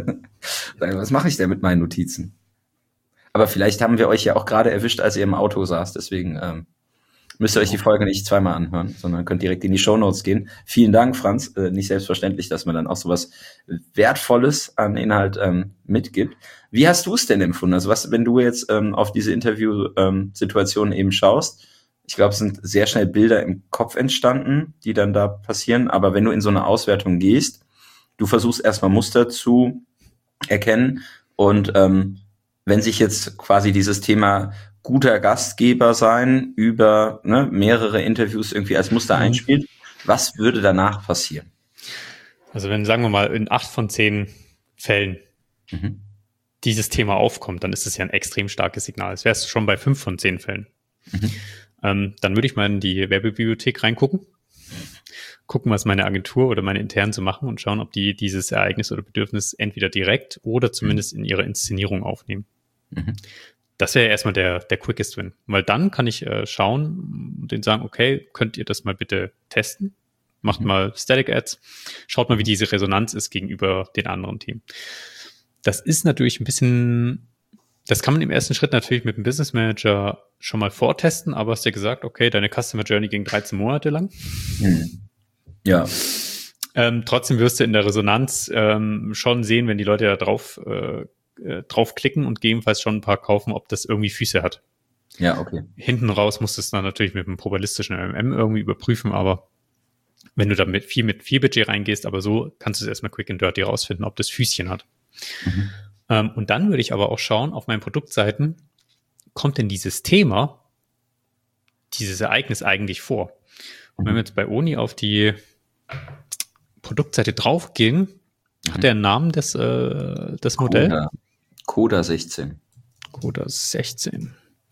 Was mache ich denn mit meinen Notizen? Aber vielleicht haben wir euch ja auch gerade erwischt, als ihr im Auto saßt, deswegen müsst ihr euch die Folge nicht zweimal anhören, sondern könnt direkt in die Shownotes gehen. Vielen Dank, Franz. Nicht selbstverständlich, dass man dann auch sowas Wertvolles an Inhalt mitgibt. Wie hast du es denn empfunden? Also wenn du jetzt auf diese Interview-Situation eben schaust, ich glaube, es sind sehr schnell Bilder im Kopf entstanden, die dann da passieren. Aber wenn du in so eine Auswertung gehst, du versuchst erstmal Muster zu erkennen und wenn sich jetzt quasi dieses Thema guter Gastgeber sein über mehrere Interviews irgendwie als Muster einspielt, was würde danach passieren? Also wenn, sagen wir mal, in 8 von 10 Fällen dieses Thema aufkommt, dann ist es ja ein extrem starkes Signal. Es wäre schon bei 5 von 10 Fällen. Dann würde ich mal in die Werbebibliothek reingucken, gucken, was meine Agentur oder meine Internen so machen und schauen, ob die dieses Ereignis oder Bedürfnis entweder direkt oder zumindest in ihrer Inszenierung aufnehmen. Das wäre erstmal der quickest win, weil dann kann ich schauen und denen sagen, okay, könnt ihr das mal bitte testen? Macht mal Static Ads, schaut mal, wie diese Resonanz ist gegenüber den anderen Teams. Das ist natürlich ein bisschen, das kann man im ersten Schritt natürlich mit dem Business Manager schon mal vortesten, aber hast ja gesagt, okay, deine Customer Journey ging 13 Monate lang. Ja. Trotzdem wirst du in der Resonanz schon sehen, wenn die Leute da draufklicken und gegebenenfalls schon ein paar kaufen, ob das irgendwie Füße hat. Ja, okay. Hinten raus musst du es dann natürlich mit einem probabilistischen MMM irgendwie überprüfen, aber wenn du da mit viel Budget reingehst, aber so kannst du es erstmal quick and dirty rausfinden, ob das Füßchen hat. Und dann würde ich aber auch schauen, auf meinen Produktseiten, kommt denn dieses Thema, dieses Ereignis eigentlich vor? Und wenn wir jetzt bei Oni auf die Produktseite draufgehen, hat der einen Namen, das Modell? Coda 16. Coda 16.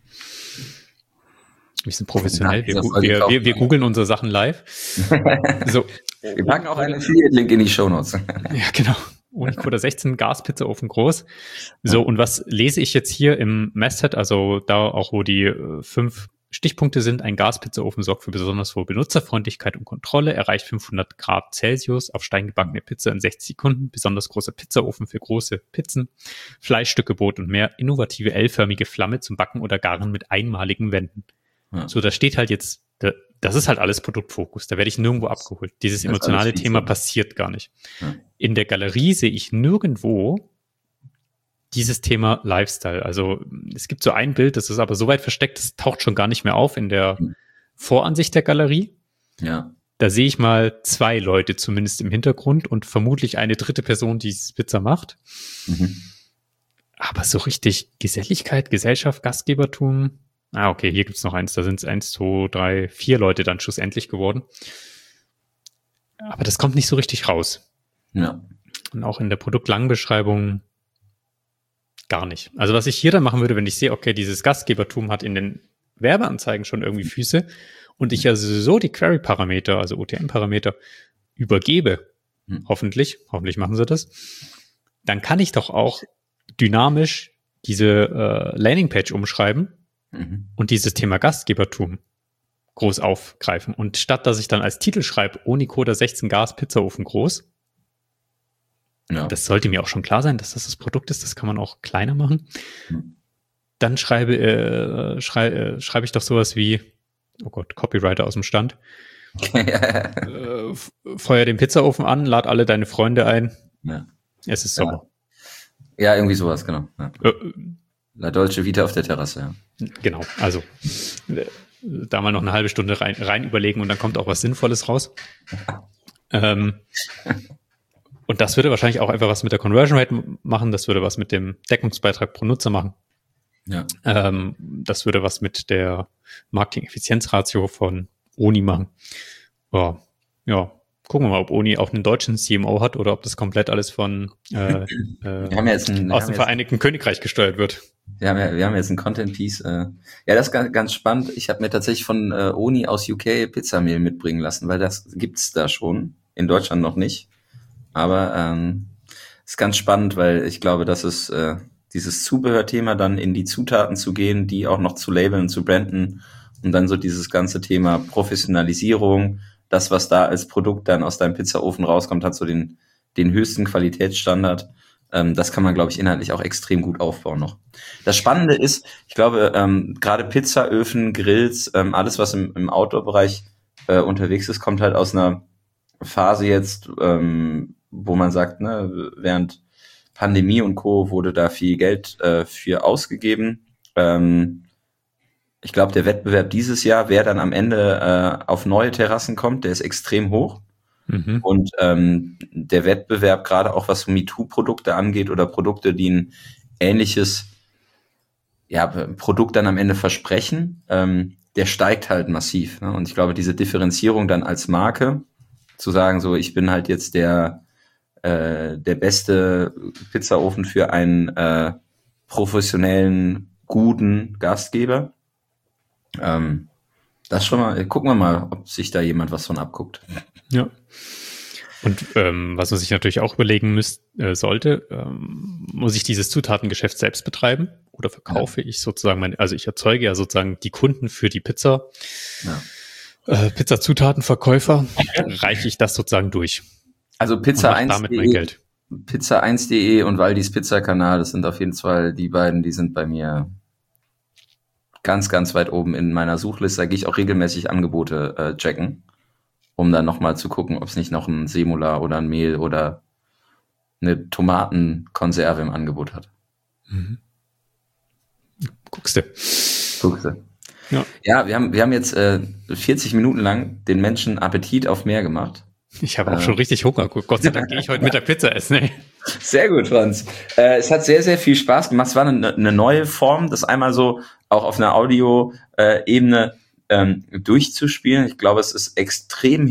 Wir sind professionell. Wir googeln unsere Sachen live. So. Wir packen auch einen Affiliate-Link in die Shownotes. Ja, genau. Coda 16, Gaspizzaofen groß. So, und was lese ich jetzt hier im Masthead? Also da auch, wo die 5 Stichpunkte sind. Ein Gaspizzaofen sorgt für besonders hohe Benutzerfreundlichkeit und Kontrolle, erreicht 500 Grad Celsius auf Stein gebackene Pizza in 60 Sekunden, besonders großer Pizzaofen für große Pizzen, Fleischstücke, Brot und mehr, innovative L-förmige Flamme zum Backen oder Garen mit einmaligen Wänden. Ja. So, da steht halt jetzt, das ist halt alles Produktfokus, da werde ich nirgendwo abgeholt. Dieses emotionale Thema passiert gar nicht. Ja. In der Galerie sehe ich nirgendwo dieses Thema Lifestyle. Also es gibt so ein Bild, das ist aber so weit versteckt, das taucht schon gar nicht mehr auf in der Voransicht der Galerie. Ja. Da sehe ich mal 2 Leute zumindest im Hintergrund und vermutlich eine dritte Person, die Pizza macht. Aber so richtig Geselligkeit, Gesellschaft, Gastgebertum. Okay, hier gibt's noch eins. Da sind es 1, 2, 3, 4 Leute dann schlussendlich geworden. Aber das kommt nicht so richtig raus. Ja. Und auch in der Produktlangbeschreibung gar nicht. Also was ich hier dann machen würde, wenn ich sehe, okay, dieses Gastgebertum hat in den Werbeanzeigen schon irgendwie Füße und ich ja so die Query-Parameter, also OTM-Parameter, übergebe, hoffentlich machen sie das, dann kann ich doch auch dynamisch diese Landingpage umschreiben und dieses Thema Gastgebertum groß aufgreifen. Und statt dass ich dann als Titel schreibe, Coda 16 Gas Pizzaofen groß, Ja. Das sollte mir auch schon klar sein, dass das Produkt ist. Das kann man auch kleiner machen. Dann schreibe ich doch sowas wie, oh Gott, Copywriter aus dem Stand. Feuer den Pizzaofen an, lad alle deine Freunde ein. Ja. Es ist Sommer. Ja, irgendwie sowas, genau. Ja. La Dolce Vita auf der Terrasse, ja. Genau, also da mal noch eine halbe Stunde rein überlegen und dann kommt auch was Sinnvolles raus. Und das würde wahrscheinlich auch einfach was mit der Conversion Rate machen, das würde was mit dem Deckungsbeitrag pro Nutzer machen. Ja. Das würde was mit der Marketing-Effizienzratio von Oni machen. Ja, gucken wir mal, ob Oni auch einen deutschen CMO hat oder ob das komplett alles von aus dem Vereinigten Königreich gesteuert wird. Wir haben jetzt ein Content-Piece. Ja, das ist ganz spannend. Ich habe mir tatsächlich von Oni aus UK Pizzamehl mitbringen lassen, weil das gibt's da schon. In Deutschland noch nicht. Aber ist ganz spannend, weil ich glaube, dass es dieses Zubehörthema dann in die Zutaten zu gehen, die auch noch zu labeln, zu branden und dann so dieses ganze Thema Professionalisierung, das, was da als Produkt dann aus deinem Pizzaofen rauskommt, hat so den höchsten Qualitätsstandard. Das kann man, glaube ich, inhaltlich auch extrem gut aufbauen noch. Das Spannende ist, ich glaube, gerade Pizzaöfen, Grills, alles, was im Outdoor-Bereich unterwegs ist, kommt halt aus einer Phase jetzt, wo man sagt, ne, während Pandemie und Co. wurde da viel Geld für ausgegeben. Ich glaube, der Wettbewerb dieses Jahr, wer dann am Ende auf neue Terrassen kommt, der ist extrem hoch. Mhm. Und der Wettbewerb, gerade auch was MeToo-Produkte angeht oder Produkte, die ein ähnliches Produkt dann am Ende versprechen, der steigt halt massiv. Ne? Und ich glaube, diese Differenzierung dann als Marke, zu sagen, so ich bin halt jetzt der beste Pizzaofen für einen professionellen, guten Gastgeber. Das schon mal, gucken wir mal, ob sich da jemand was von abguckt. Ja. Und was man sich natürlich auch überlegen sollte, muss ich dieses Zutatengeschäft selbst betreiben oder verkaufe ich sozusagen also ich erzeuge ja sozusagen die Kunden für die Pizza. Ja. Pizzazutatenverkäufer, reiche ich das sozusagen durch. Also Pizza1.de, damit mein Geld. Pizza1.de und Waldis Pizzakanal, das sind auf jeden Fall die beiden, die sind bei mir ganz, ganz weit oben in meiner Suchliste. Da gehe ich auch regelmäßig Angebote checken, um dann nochmal zu gucken, ob es nicht noch ein Semula oder ein Mehl oder eine Tomatenkonserve im Angebot hat. Mhm. Guckst du. Ja, wir haben jetzt 40 Minuten lang den Menschen Appetit auf mehr gemacht. Ich habe auch schon richtig Hunger. Gott sei Dank gehe ich heute mit der Pizza essen. Ey. Sehr gut, Franz. Es hat sehr, sehr viel Spaß gemacht. Es war eine neue Form, das einmal so auch auf einer Audio-Ebene durchzuspielen. Ich glaube, es ist extrem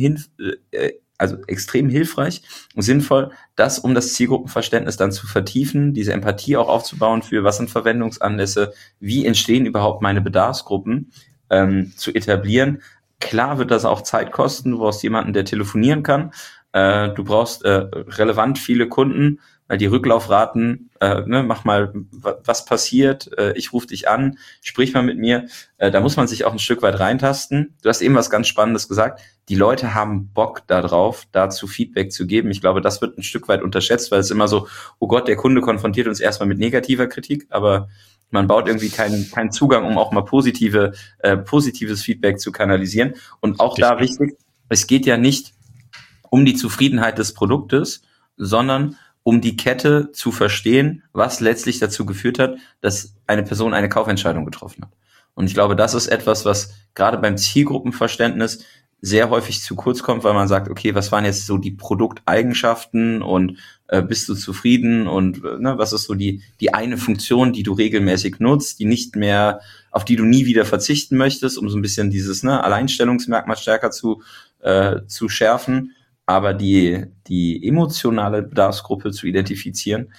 hilfreich und sinnvoll, das um das Zielgruppenverständnis dann zu vertiefen, diese Empathie auch aufzubauen für was sind Verwendungsanlässe, wie entstehen überhaupt meine Bedarfsgruppen, zu etablieren. Klar wird das auch Zeit kosten, du brauchst jemanden, der telefonieren kann, du brauchst relevant viele Kunden, weil die Rücklaufraten, mach mal, was passiert, ich rufe dich an, sprich mal mit mir, da muss man sich auch ein Stück weit reintasten. Du hast eben was ganz Spannendes gesagt, die Leute haben Bock darauf, dazu Feedback zu geben. Ich glaube, das wird ein Stück weit unterschätzt, weil es immer so, oh Gott, der Kunde konfrontiert uns erstmal mit negativer Kritik, aber man baut irgendwie keinen Zugang, um auch mal positives Feedback zu kanalisieren. Und auch da wichtig, es geht ja nicht um die Zufriedenheit des Produktes, sondern um die Kette zu verstehen, was letztlich dazu geführt hat, dass eine Person eine Kaufentscheidung getroffen hat. Und ich glaube, das ist etwas, was gerade beim Zielgruppenverständnis sehr häufig zu kurz kommt, weil man sagt, okay, was waren jetzt so die Produkteigenschaften und bist du zufrieden und was ist so die eine Funktion, die du regelmäßig nutzt, die nicht mehr, auf die du nie wieder verzichten möchtest, um so ein bisschen dieses Alleinstellungsmerkmal stärker zu schärfen, aber die emotionale Bedarfsgruppe zu identifizieren,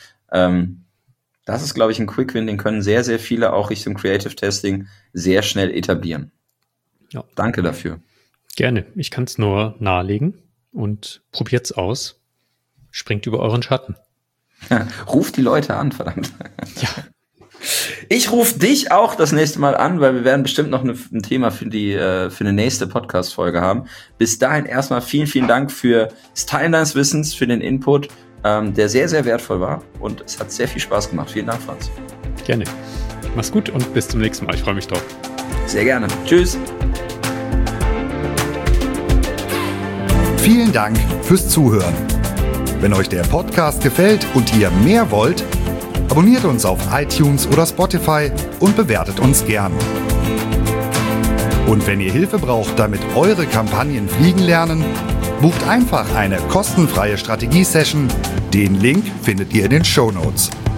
das ist, glaube ich, ein Quick-Win, den können sehr, sehr viele auch Richtung Creative Testing sehr schnell etablieren. Ja. Danke dafür. Gerne. Ich kann es nur nahelegen und probiert's aus. Springt über euren Schatten. Ruft die Leute an, verdammt. Ja. Ich rufe dich auch das nächste Mal an, weil wir werden bestimmt noch ein Thema für eine nächste Podcast-Folge haben. Bis dahin erstmal vielen, vielen Dank für das Teilen deines Wissens, für den Input. der sehr, sehr wertvoll war und es hat sehr viel Spaß gemacht. Vielen Dank, Franz. Gerne. Mach's gut und bis zum nächsten Mal. Ich freue mich drauf. Sehr gerne. Tschüss. Vielen Dank fürs Zuhören. Wenn euch der Podcast gefällt und ihr mehr wollt, abonniert uns auf iTunes oder Spotify und bewertet uns gern. Und wenn ihr Hilfe braucht, damit eure Kampagnen fliegen lernen, bucht einfach eine kostenfreie Strategie-Session. Den Link findet ihr in den Shownotes.